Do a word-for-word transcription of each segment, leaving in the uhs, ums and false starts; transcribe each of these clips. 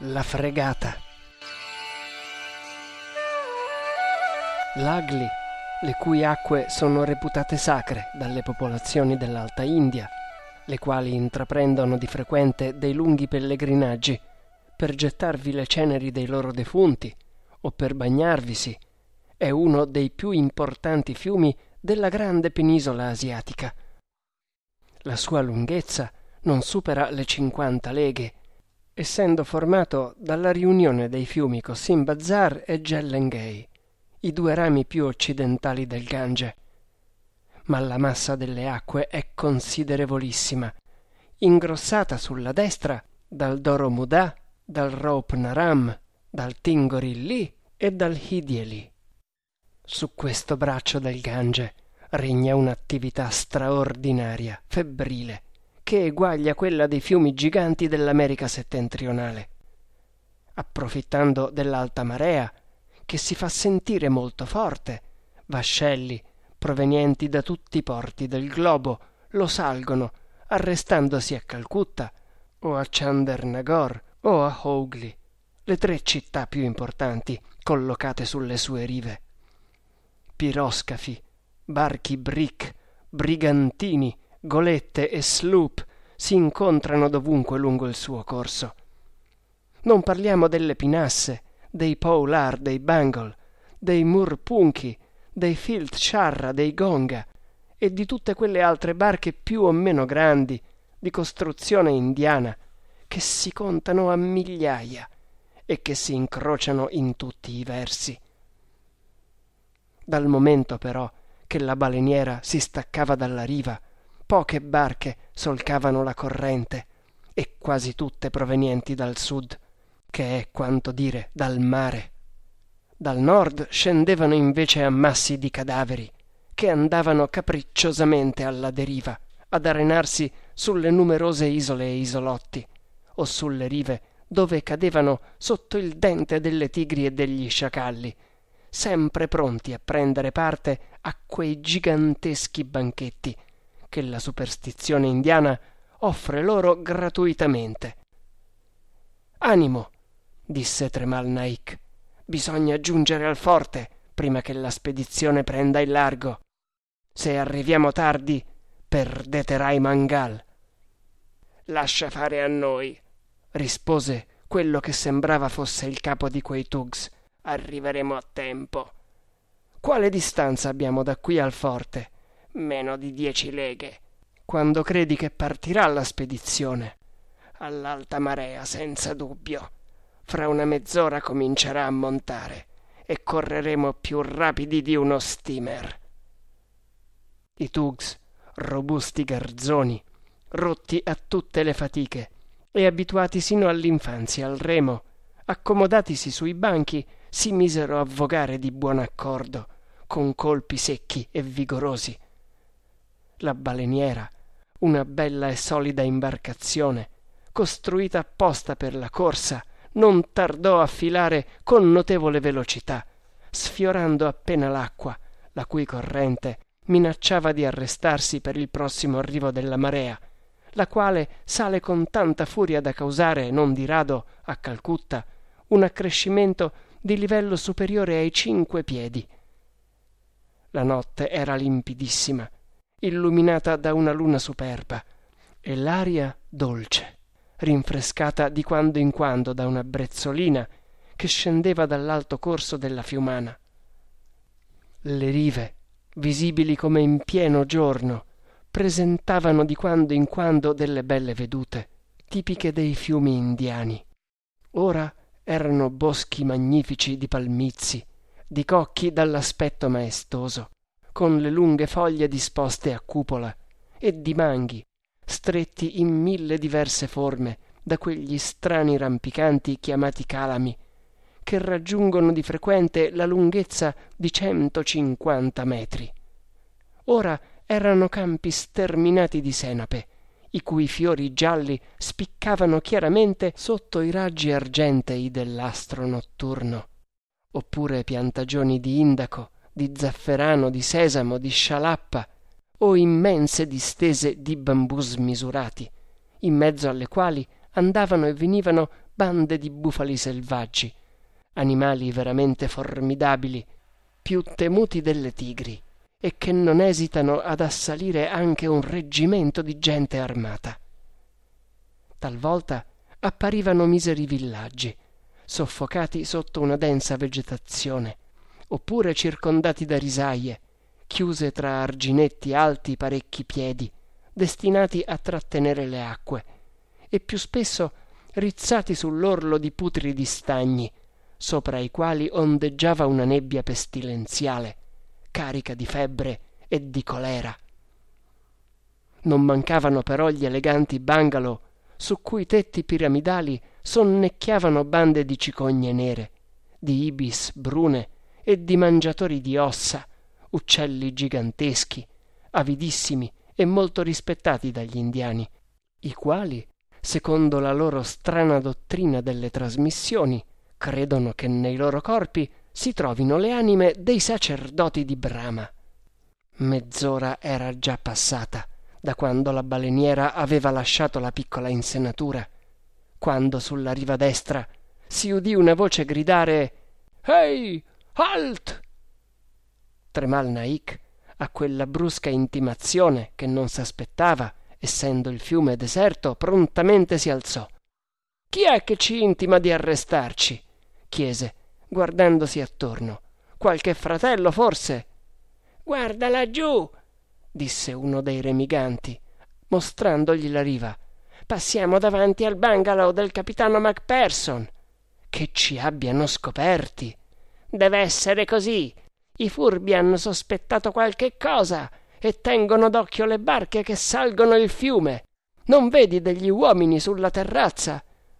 La fregata. L'Agli, le cui acque sono reputate sacre dalle popolazioni dell'Alta India, le quali intraprendono di frequente dei lunghi pellegrinaggi per gettarvi le ceneri dei loro defunti o per bagnarvisi, è uno dei più importanti fiumi della grande penisola asiatica. La sua lunghezza non supera le cinquanta leghe, essendo formato dalla riunione dei fiumi Cossimbazar Bazar e Gelenghi, i due rami più occidentali del Gange. Ma la massa delle acque è considerevolissima, ingrossata sulla destra dal Doromudà, dal Roupnaram, dal Tingorili e dal Hidieli. Su questo braccio del Gange regna un'attività straordinaria, febbrile, che eguaglia quella dei fiumi giganti dell'America settentrionale. Approfittando dell'alta marea, che si fa sentire molto forte, vascelli provenienti da tutti i porti del globo lo salgono, arrestandosi a Calcutta o a Chandernagor o a Hooghly, le tre città più importanti collocate sulle sue rive. Piroscafi, barchi brick, brigantini, golette e sloop si incontrano dovunque lungo il suo corso. Non parliamo delle pinasse, dei Poular, dei Bengal, dei Murpunchi, dei Filt Sharra, dei Gonga e di tutte quelle altre barche più o meno grandi, di costruzione indiana, che si contano a migliaia e che si incrociano in tutti i versi. Dal momento però che la baleniera si staccava dalla riva, poche barche solcavano la corrente, e quasi tutte provenienti dal sud, che è quanto dire dal mare. Dal nord scendevano invece ammassi di cadaveri, che andavano capricciosamente alla deriva ad arenarsi sulle numerose isole e isolotti, o sulle rive dove cadevano sotto il dente delle tigri e degli sciacalli, sempre pronti a prendere parte a quei giganteschi banchetti che la superstizione indiana offre loro gratuitamente. «Animo», disse Tremal Naik, «bisogna giungere al forte prima che la spedizione prenda il largo. Se arriviamo tardi, perdeterai Mangal». «Lascia fare a noi», rispose quello che sembrava fosse il capo di quei Tugs. «Arriveremo a tempo». «Quale distanza abbiamo da qui al forte?» «Meno di dieci leghe». «Quando credi che partirà la spedizione?» «All'alta marea, senza dubbio. Fra una mezz'ora comincerà a montare e correremo più rapidi di uno steamer». I Tugs, robusti garzoni, rotti a tutte le fatiche e abituati sino all'infanzia al remo, accomodatisi sui banchi, si misero a vogare di buon accordo, con colpi secchi e vigorosi. La baleniera, una bella e solida imbarcazione, costruita apposta per la corsa, non tardò a filare con notevole velocità, sfiorando appena l'acqua, la cui corrente minacciava di arrestarsi per il prossimo arrivo della marea, la quale sale con tanta furia da causare, non di rado, a Calcutta, un accrescimento di livello superiore ai cinque piedi. La notte era limpidissima, illuminata da una luna superba, e l'aria dolce, rinfrescata di quando in quando da una brezzolina che scendeva dall'alto corso della Fiumana. Le rive, visibili come in pieno giorno, presentavano di quando in quando delle belle vedute, tipiche dei fiumi indiani. Ora erano boschi magnifici di palmizi, di cocchi dall'aspetto maestoso, con le lunghe foglie disposte a cupola, e di manghi, stretti in mille diverse forme da quegli strani rampicanti chiamati calami, che raggiungono di frequente la lunghezza di centocinquanta metri. Ora erano campi sterminati di senape, i cui fiori gialli spiccavano chiaramente sotto i raggi argentei dell'astro notturno, oppure piantagioni di indaco, di zafferano, di sesamo, di scialappa, o immense distese di bambù smisurati, in mezzo alle quali andavano e venivano bande di bufali selvaggi, animali veramente formidabili, più temuti delle tigri, e che non esitano ad assalire anche un reggimento di gente armata. Talvolta apparivano miseri villaggi, soffocati sotto una densa vegetazione, oppure circondati da risaie, chiuse tra arginetti alti parecchi piedi, destinati a trattenere le acque, e più spesso rizzati sull'orlo di putridi stagni, sopra i quali ondeggiava una nebbia pestilenziale, carica di febbre e di colera. Non mancavano però gli eleganti bungalow su cui tetti piramidali sonnecchiavano bande di cicogne nere, di ibis brune e di mangiatori di ossa, uccelli giganteschi, avidissimi e molto rispettati dagli indiani, i quali, secondo la loro strana dottrina delle trasmissioni, credono che nei loro corpi si trovino le anime dei sacerdoti di Brahma. Mezz'ora era già passata da quando la baleniera aveva lasciato la piccola insenatura, quando sulla riva destra si udì una voce gridare «Ehi, halt!». Tremal Naik, a quella brusca intimazione che non s'aspettava, essendo il fiume deserto, prontamente si alzò. «Chi è che ci intima di arrestarci?» chiese, guardandosi attorno. «Qualche fratello, forse?» «Guarda laggiù!» disse uno dei remiganti, mostrandogli la riva. «Passiamo davanti al bungalow del capitano Macpherson». «Che ci abbiano scoperti!» «Deve essere così. I furbi hanno sospettato qualche cosa e tengono d'occhio le barche che salgono il fiume. Non vedi degli uomini sulla terrazza?»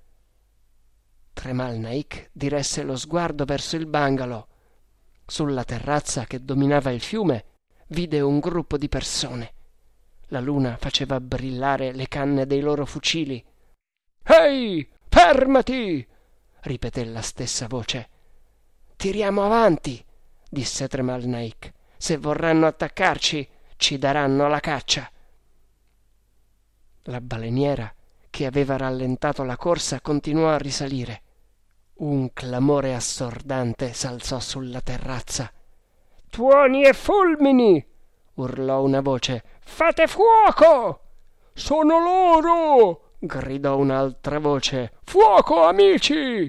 Tremal Naik diresse lo sguardo verso il bungalow. Sulla terrazza che dominava il fiume vide un gruppo di persone. La luna faceva brillare le canne dei loro fucili. «Ehi, fermati!» ripeté la stessa voce. «Tiriamo avanti», disse Tremal Naik. «Se vorranno attaccarci, ci daranno la caccia». La baleniera, che aveva rallentato la corsa, continuò a risalire. Un clamore assordante s'alzò sulla terrazza. «Tuoni e fulmini!» urlò una voce. «Fate fuoco!» «Sono loro!» gridò un'altra voce. «Fuoco, amici!»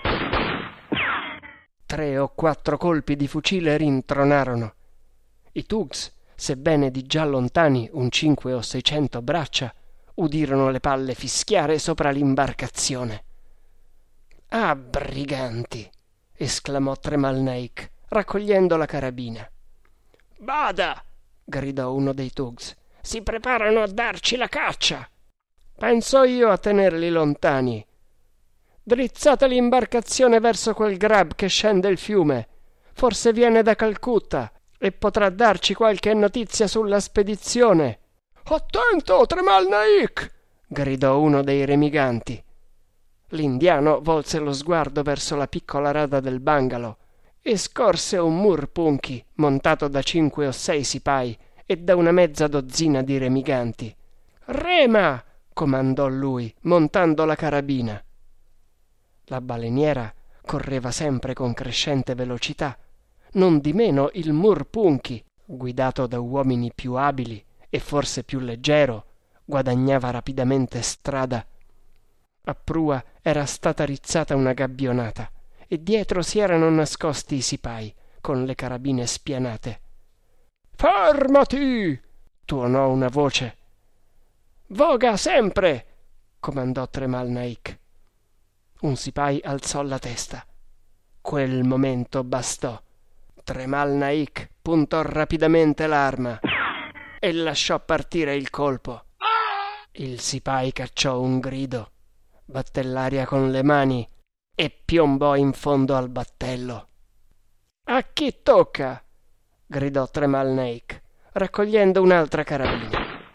Tre o quattro colpi di fucile rintronarono. I Tugs, sebbene di già lontani un cinque o seicento braccia, udirono le palle fischiare sopra l'imbarcazione. «Ah, briganti!» esclamò Tremal Naik, raccogliendo la carabina. «Bada!» gridò uno dei Tugs. «Si preparano a darci la caccia!» «Penso io a tenerli lontani. Drizzate l'imbarcazione verso quel grab che scende il fiume. Forse viene da Calcutta e potrà darci qualche notizia sulla spedizione». «Attento, Tremal Naik!» gridò uno dei remiganti. L'indiano volse lo sguardo verso la piccola rada del bungalow e scorse un murpunchi montato da cinque o sei sipai e da una mezza dozzina di remiganti. «Rema!» comandò lui, montando la carabina. La baleniera correva sempre con crescente velocità. Non di meno il murpunchi, guidato da uomini più abili e forse più leggero, guadagnava rapidamente strada. A prua era stata rizzata una gabbionata e dietro si erano nascosti i sipai con le carabine spianate. «Fermati!» tuonò una voce. «Voga sempre!» comandò Tremal Naik. Un sipai alzò la testa. Quel momento bastò. Tremal Naik puntò rapidamente l'arma e lasciò partire il colpo. Il sipai cacciò un grido, batté l'aria con le mani e piombò in fondo al battello. «A chi tocca?» gridò Tremal Naik, raccogliendo un'altra carabina.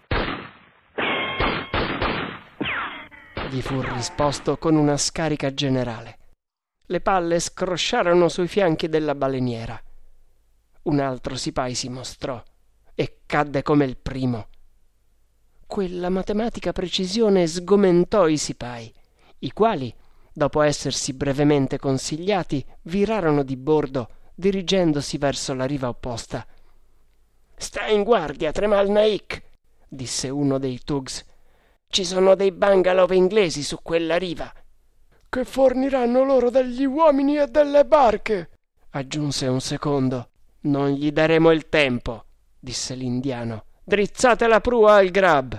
Gli fu risposto con una scarica generale. Le palle scrosciarono sui fianchi della baleniera. Un altro sipai si mostrò e cadde come il primo. Quella matematica precisione sgomentò i sipai, i quali, dopo essersi brevemente consigliati, virarono di bordo, dirigendosi verso la riva opposta. «Sta in guardia, Tremal Naik», disse uno dei Tugs. «Ci sono dei bungalow inglesi su quella riva». «Che forniranno loro degli uomini e delle barche», aggiunse un secondo. «Non gli daremo il tempo», disse l'indiano. «Drizzate la prua al grab».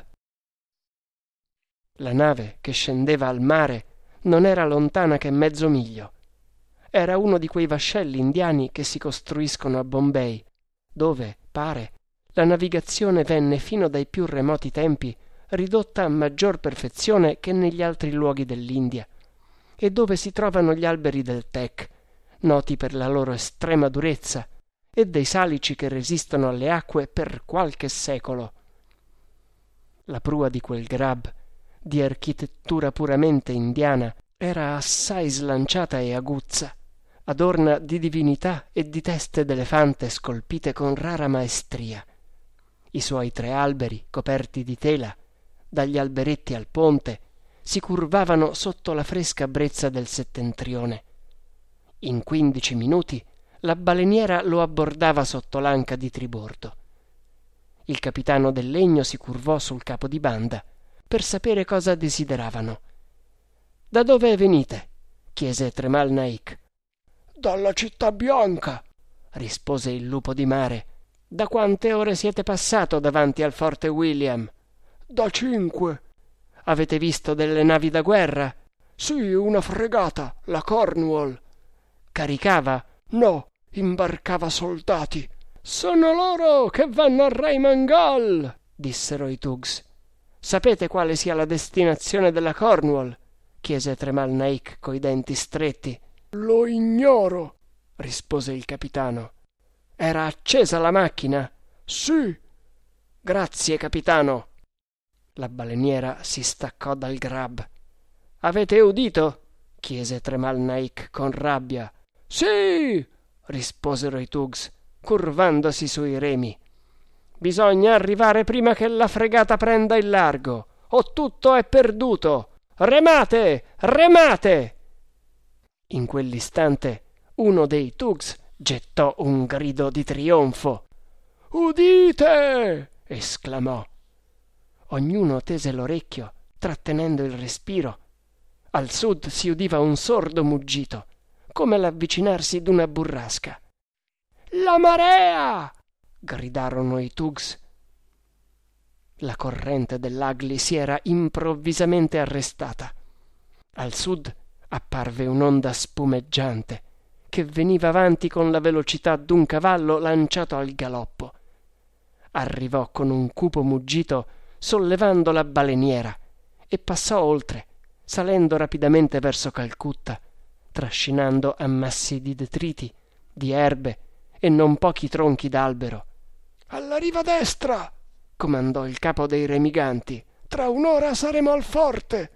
La nave, che scendeva al mare, non era lontana che mezzo miglio. Era uno di quei vascelli indiani che si costruiscono a Bombay, dove, pare, la navigazione venne fino dai più remoti tempi ridotta a maggior perfezione che negli altri luoghi dell'India, e dove si trovano gli alberi del teak, noti per la loro estrema durezza, e dei salici che resistono alle acque per qualche secolo. La prua di quel grab, di architettura puramente indiana, era assai slanciata e aguzza, adorna di divinità e di teste d'elefante scolpite con rara maestria. I suoi tre alberi, coperti di tela, dagli alberetti al ponte, si curvavano sotto la fresca brezza del settentrione. In quindici minuti la baleniera lo abbordava sotto l'anca di tribordo. Il capitano del legno si curvò sul capo di banda per sapere cosa desideravano. «Da dove venite?» chiese Tremal Naik. «Dalla città bianca», rispose il lupo di mare. «Da quante ore siete passato davanti al forte William?» «Da cinque». «Avete visto delle navi da guerra?» «Sì, una fregata, la Cornwall». «Caricava?» «No, imbarcava soldati». «Sono loro che vanno a Raimangal», dissero i Tugs. «Sapete quale sia la destinazione della Cornwall?» chiese Tremal Naik coi denti stretti. «Lo ignoro», rispose il capitano. «Era accesa la macchina?» «Sì». «Grazie, capitano». La baleniera si staccò dal grab. «Avete udito?» chiese Tremal Naik con rabbia. «Sì», risposero i Tugs, curvandosi sui remi. «Bisogna arrivare prima che la fregata prenda il largo, o tutto è perduto. Remate! Remate!» In quell'istante uno dei Tugs gettò un grido di trionfo. «Udite!» esclamò. Ognuno tese l'orecchio, trattenendo il respiro. Al sud si udiva un sordo muggito, come l'avvicinarsi d'una burrasca. «La marea!» gridarono i Tugs. La corrente dell'Agly si era improvvisamente arrestata. Al sud apparve un'onda spumeggiante che veniva avanti con la velocità d'un cavallo lanciato al galoppo. Arrivò con un cupo muggito sollevando la baleniera e passò oltre, salendo rapidamente verso Calcutta, trascinando ammassi di detriti, di erbe e non pochi tronchi d'albero. «Alla riva destra!» comandò il capo dei remiganti. «Tra un'ora saremo al forte!»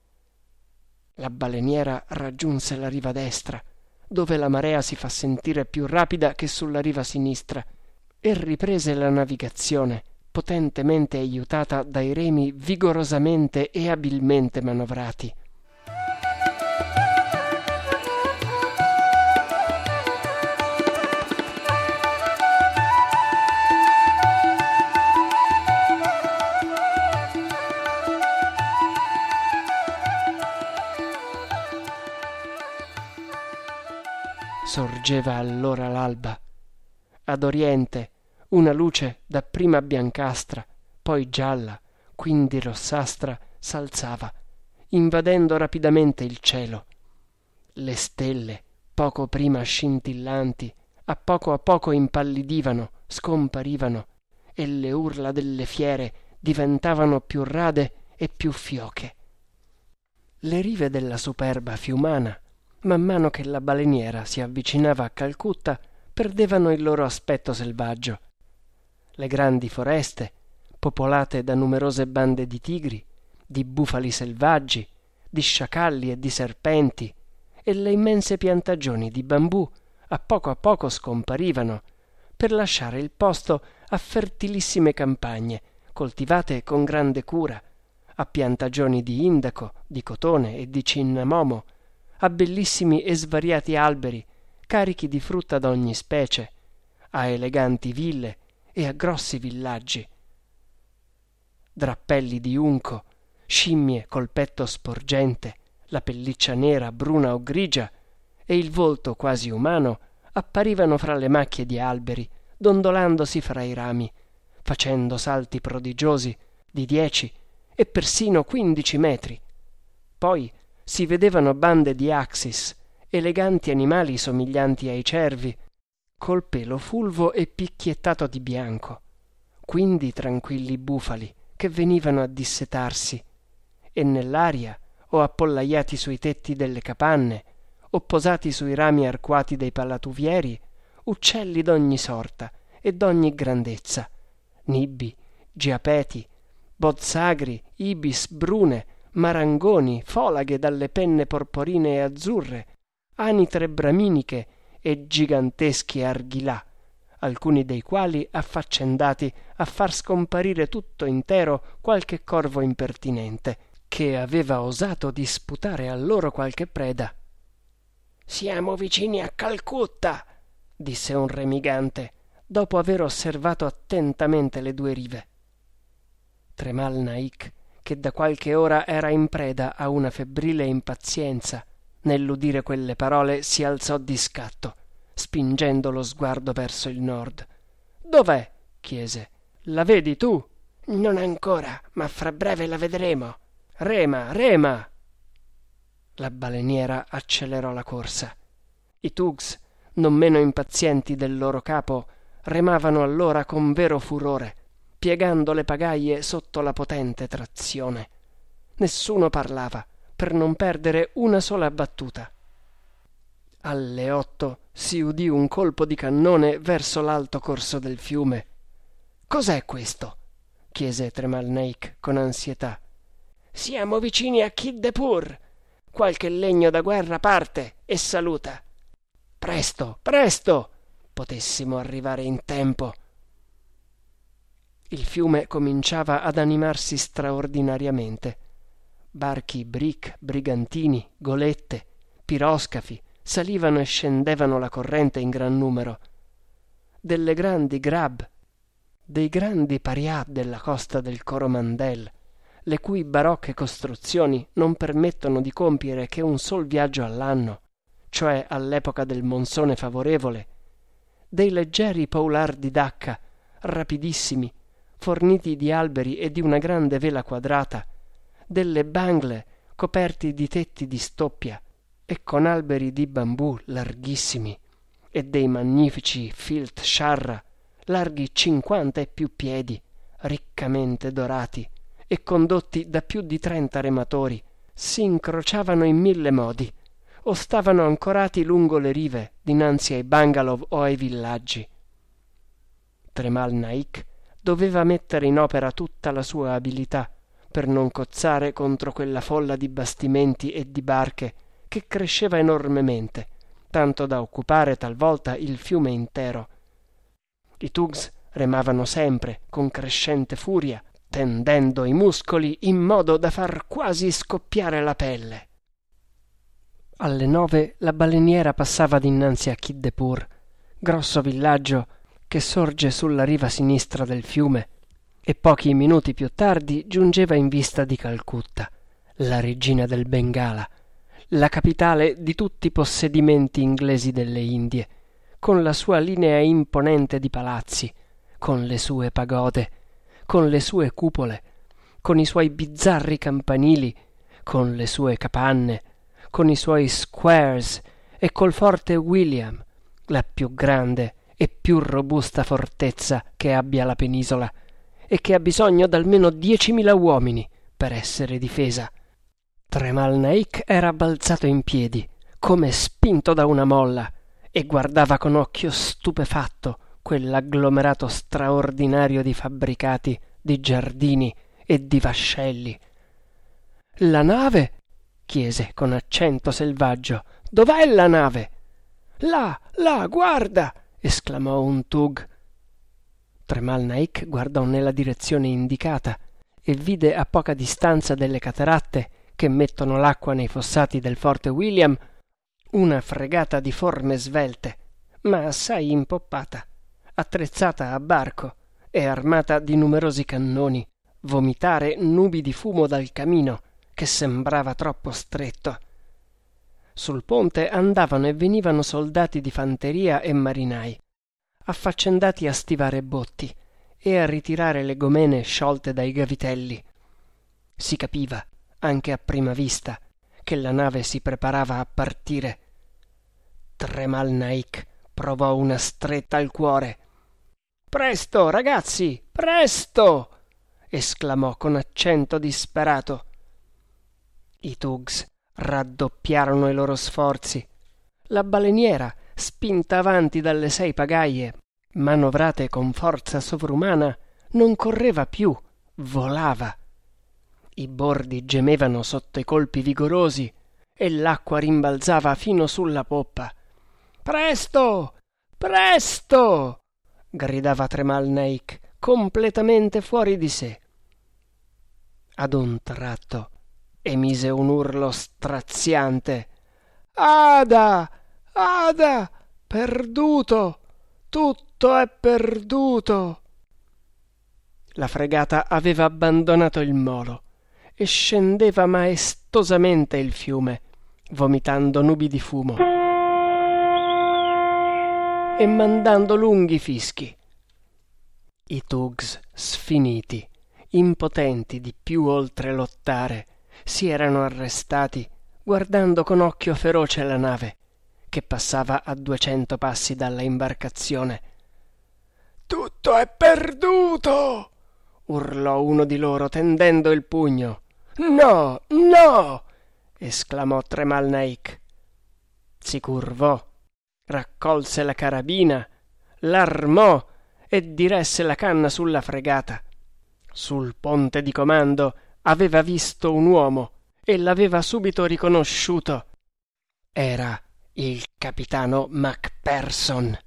La baleniera raggiunse la riva destra, dove la marea si fa sentire più rapida che sulla riva sinistra, e riprese la navigazione, potentemente aiutata dai remi vigorosamente e abilmente manovrati. Sorgeva allora l'alba. Ad oriente una luce dapprima biancastra, poi gialla, quindi rossastra, s'alzava, invadendo rapidamente il cielo. Le stelle, poco prima scintillanti, a poco a poco impallidivano, scomparivano, e le urla delle fiere diventavano più rade e più fioche. Le rive della superba fiumana, man mano che la baleniera si avvicinava a Calcutta, perdevano il loro aspetto selvaggio. Le grandi foreste, popolate da numerose bande di tigri, di bufali selvaggi, di sciacalli e di serpenti, e le immense piantagioni di bambù a poco a poco scomparivano, per lasciare il posto a fertilissime campagne, coltivate con grande cura, a piantagioni di indaco, di cotone e di cinnamomo, a bellissimi e svariati alberi carichi di frutta d'ogni specie, a eleganti ville e a grossi villaggi. Drappelli di unco, scimmie col petto sporgente, la pelliccia nera, bruna o grigia e il volto quasi umano apparivano fra le macchie di alberi, dondolandosi fra i rami, facendo salti prodigiosi di dieci e persino quindici metri. Poi si vedevano bande di axis, eleganti animali somiglianti ai cervi, col pelo fulvo e picchiettato di bianco, quindi tranquilli bufali che venivano a dissetarsi, e nell'aria o appollaiati sui tetti delle capanne o posati sui rami arcuati dei pallatuvieri, uccelli d'ogni sorta e d'ogni grandezza, nibbi, giapeti, bozzagri, ibis brune, marangoni, folaghe dalle penne porporine e azzurre, anitre braminiche e giganteschi arghilà, alcuni dei quali affaccendati a far scomparire tutto intero qualche corvo impertinente che aveva osato disputare a loro qualche preda. «Siamo vicini a Calcutta», disse un remigante, dopo aver osservato attentamente le due rive. Tremal Naik, che da qualche ora era in preda a una febbrile impazienza, nell'udire quelle parole si alzò di scatto, spingendo lo sguardo verso il nord. «Dov'è?» chiese. «La vedi tu?» «Non ancora, ma fra breve la vedremo». «Rema, rema!» La baleniera accelerò la corsa. I tugs, non meno impazienti del loro capo, remavano allora con vero furore, piegando le pagaie sotto la potente trazione. Nessuno parlava, per non perdere una sola battuta. Alle otto si udì un colpo di cannone verso l'alto corso del fiume. «Cos'è questo?» chiese Tremal Naik con ansietà. «Siamo vicini a Kiddepur. Qualche legno da guerra parte e saluta. Presto, presto! Potessimo arrivare in tempo». Il fiume cominciava ad animarsi straordinariamente. Barchi brick, brigantini, golette, piroscafi salivano e scendevano la corrente in gran numero. Delle grandi grab, dei grandi parià della costa del Coromandel, le cui barocche costruzioni non permettono di compiere che un sol viaggio all'anno, cioè all'epoca del monsone favorevole, dei leggeri poulard di Dacca, rapidissimi, forniti di alberi e di una grande vela quadrata, delle bangle coperti di tetti di stoppia e con alberi di bambù larghissimi, e dei magnifici filt sciarra, larghi cinquanta e più piedi, riccamente dorati e condotti da più di trenta rematori, si incrociavano in mille modi o stavano ancorati lungo le rive dinanzi ai bungalow o ai villaggi. Tremal Naik doveva mettere in opera tutta la sua abilità per non cozzare contro quella folla di bastimenti e di barche che cresceva enormemente, tanto da occupare talvolta il fiume intero. I tugs remavano sempre con crescente furia, tendendo i muscoli in modo da far quasi scoppiare la pelle. Alle nove la baleniera passava dinanzi a Kiddepur, grosso villaggio che sorge sulla riva sinistra del fiume, e pochi minuti più tardi giungeva in vista di Calcutta, la regina del Bengala, la capitale di tutti i possedimenti inglesi delle Indie, con la sua linea imponente di palazzi, con le sue pagode, con le sue cupole, con i suoi bizzarri campanili, con le sue capanne, con i suoi squares e col forte William, la più grande e più robusta fortezza che abbia la penisola e che ha bisogno d'almeno diecimila uomini per essere difesa. Tremal Naik era balzato in piedi, come spinto da una molla, e guardava con occhio stupefatto quell'agglomerato straordinario di fabbricati, di giardini e di vascelli. «La nave?» chiese con accento selvaggio. «Dov'è la nave?» «Là, là, guarda!» esclamò un tug. Tremal Naik guardò nella direzione indicata e vide a poca distanza delle cataratte che mettono l'acqua nei fossati del Forte William, una fregata di forme svelte, ma assai impoppata, attrezzata a barco e armata di numerosi cannoni, vomitare nubi di fumo dal camino che sembrava troppo stretto. Sul ponte andavano e venivano soldati di fanteria e marinai, affaccendati a stivare botti e a ritirare le gomene sciolte dai gavitelli. Si capiva, anche a prima vista, che la nave si preparava a partire. Tremal Naik provò una stretta al cuore. «Presto, ragazzi, presto!» esclamò con accento disperato. I Tugs raddoppiarono i loro sforzi. La baleniera, spinta avanti dalle sei pagaie, manovrate con forza sovrumana, non correva più, volava. I bordi gemevano sotto i colpi vigorosi e l'acqua rimbalzava fino sulla poppa. «Presto! Presto!» gridava Tremal Naik, completamente fuori di sé. Ad un tratto emise un urlo straziante. «Ada! Ada! Perduto! Tutto è perduto!» La fregata aveva abbandonato il molo e scendeva maestosamente il fiume, vomitando nubi di fumo e mandando lunghi fischi. I Tugs, sfiniti, impotenti di più oltre lottare, si erano arrestati, guardando con occhio feroce la nave, che passava a duecento passi dalla imbarcazione. «Tutto è perduto!» urlò uno di loro tendendo il pugno. «No, no!» esclamò Tremal Naik. Si curvò, raccolse la carabina, l'armò e diresse la canna sulla fregata. Sul ponte di comando aveva visto un uomo e l'aveva subito riconosciuto. Era il capitano Macpherson.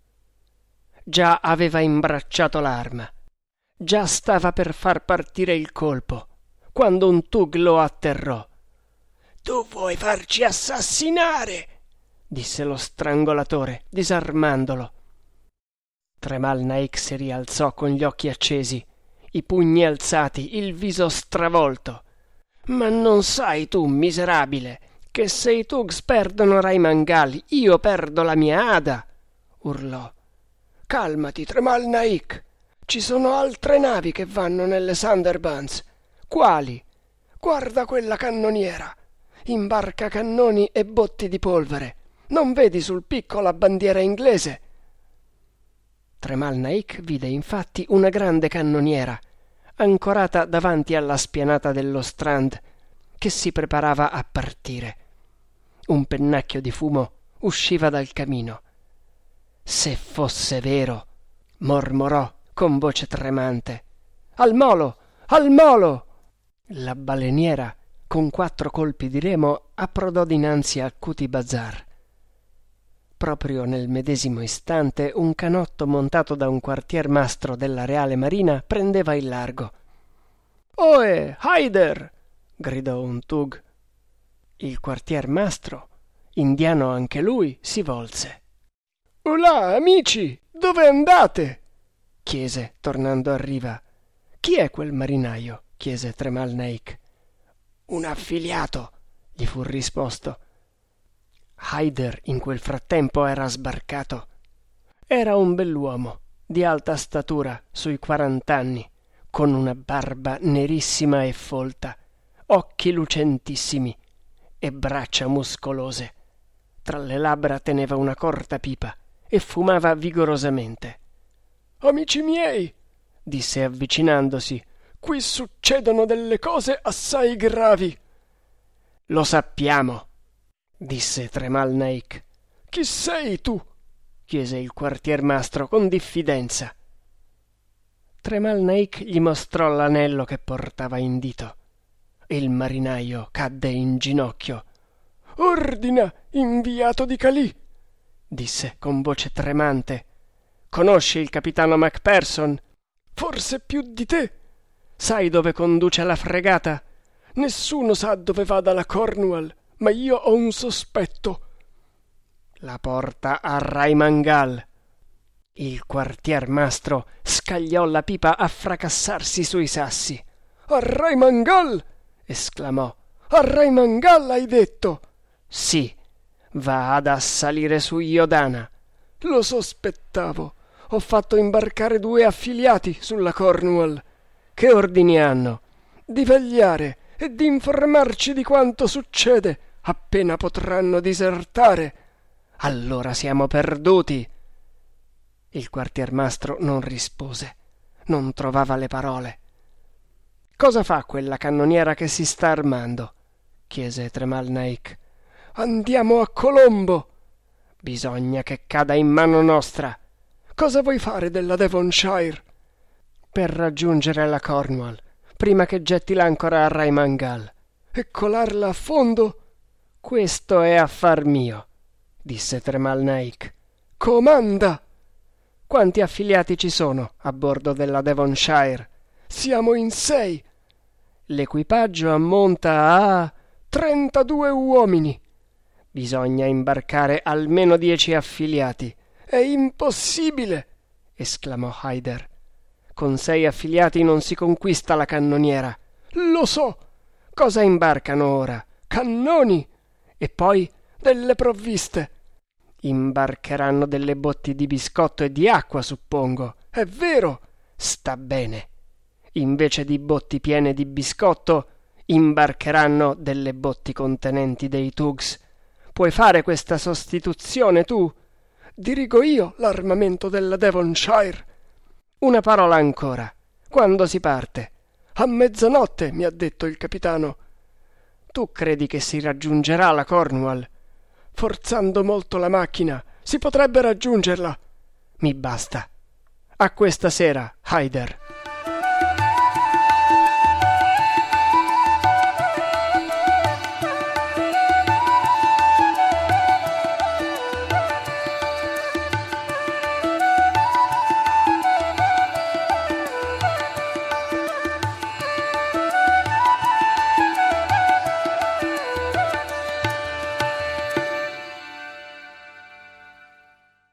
Già aveva imbracciato l'arma, già stava per far partire il colpo, quando un Tug lo atterrò. «Tu vuoi farci assassinare?» disse lo strangolatore, disarmandolo. Tremal Naik si rialzò con gli occhi accesi, i pugni alzati, il viso stravolto. «Ma non sai tu, miserabile, che se i Tugs perdono Raimangal, io perdo la mia Ada!» urlò. «Calmati, Tremal Naik. Ci sono altre navi che vanno nelle Sunderbans. Quali? Guarda quella cannoniera. Imbarca cannoni e botti di polvere. Non vedi sul picco la bandiera inglese?» Tremal Naik vide infatti una grande cannoniera, ancorata davanti alla spianata dello Strand, che si preparava a partire. Un pennacchio di fumo usciva dal camino. «Se fosse vero!» mormorò con voce tremante. «Al molo! Al molo!» La baleniera, con quattro colpi di remo, approdò dinanzi a Cuti Bazar. Proprio nel medesimo istante un canotto montato da un quartiermastro della Reale Marina prendeva il largo. «Oe, Haider!» gridò un Tug. Il quartiermastro, indiano anche lui, si volse. «Olà, amici, dove andate?» chiese, tornando a riva. «Chi è quel marinaio?» chiese Tremal Naik. «Un affiliato», gli fu risposto. Haider in quel frattempo era sbarcato. Era un bell'uomo, di alta statura, sui quarant'anni, con una barba nerissima e folta, occhi lucentissimi e braccia muscolose. Tra le labbra teneva una corta pipa e fumava vigorosamente. «Amici miei», disse avvicinandosi, «qui succedono delle cose assai gravi». «Lo sappiamo», disse Tremal Naik. «Chi sei tu?» chiese il quartiermastro con diffidenza. Tremal Naik gli mostrò l'anello che portava in dito. Il marinaio cadde in ginocchio. «Ordina, inviato di Calì», disse con voce tremante. «Conosci il capitano Macpherson?» «Forse più di te». «Sai dove conduce la fregata?» Nessuno sa dove vada la Cornwall, ma io ho un sospetto. La porta a Raimangal. Il quartiermastro scagliò la pipa a fracassarsi sui sassi. A Raimangal! Esclamò. A Raimangal hai detto? Sì, va ad assalire su Iodana. Lo sospettavo. Ho fatto imbarcare due affiliati sulla Cornwall. Che ordini hanno? Di vegliare e di informarci di quanto succede appena potranno disertare. Allora siamo perduti. Il quartiermastro non rispose, non trovava le parole. Cosa fa quella cannoniera che si sta armando? Chiese Tremal Naik. Andiamo a Colombo. Bisogna che cada in mano nostra. Cosa vuoi fare della Devonshire? Per raggiungere la Cornwall, prima che getti l'ancora a Raimangal. E colarla a fondo? Questo è affar mio, disse Tremal Naik. Comanda! Quanti affiliati ci sono a bordo della Devonshire? Siamo in sei. L'equipaggio ammonta a trentadue uomini. Bisogna imbarcare almeno dieci affiliati. È impossibile, esclamò Hyder. Con sei affiliati non si conquista la cannoniera. Lo so. Cosa imbarcano ora? Cannoni. E poi? Delle provviste. Imbarcheranno delle botti di biscotto e di acqua, suppongo. È vero. Sta bene. Invece di botti piene di biscotto, imbarcheranno delle botti contenenti dei tugs. Puoi fare questa sostituzione tu? Dirigo io l'armamento della Devonshire. Una parola ancora. Quando si parte? A mezzanotte, mi ha detto il capitano. Tu credi che si raggiungerà la Cornwall? Forzando molto la macchina, si potrebbe raggiungerla. Mi basta. A questa sera, Hyder.